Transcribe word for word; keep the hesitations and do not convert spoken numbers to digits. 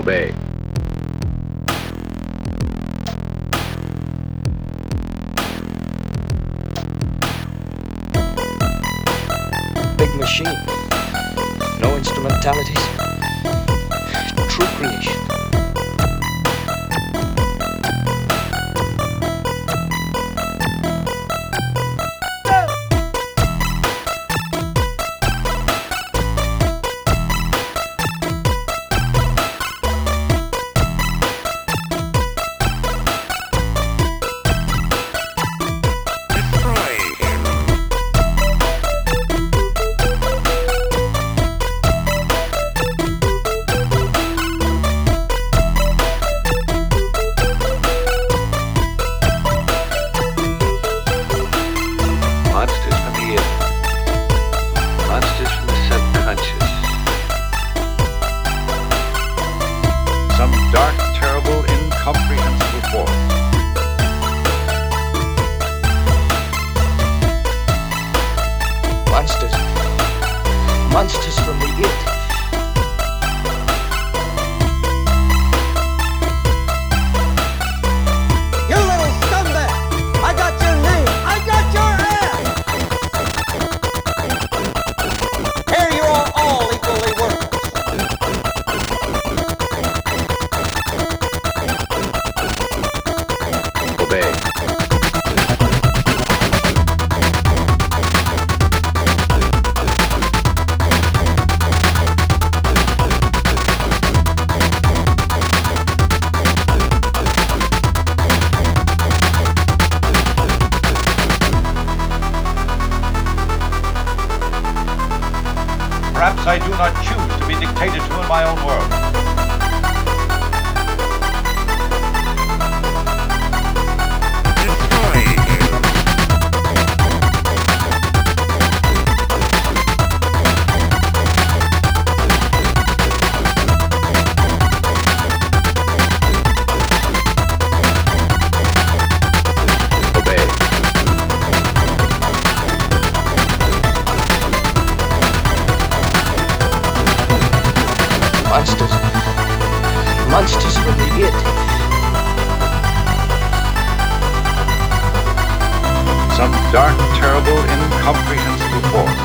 Obey. Big machine. No instrumentalities. True creation. Monsters from the earth. Monsters from the subconscious. Some dark, terrible, incomprehensible force. Monsters. Monsters from the it. You little scumbag! I got your name! I got your ass! Here you are all equally worthless. Obey. Perhaps I do not choose to be dictated to in my own world. Obey. Monsters. Monsters from the it. Some dark, terrible, incomprehensible force.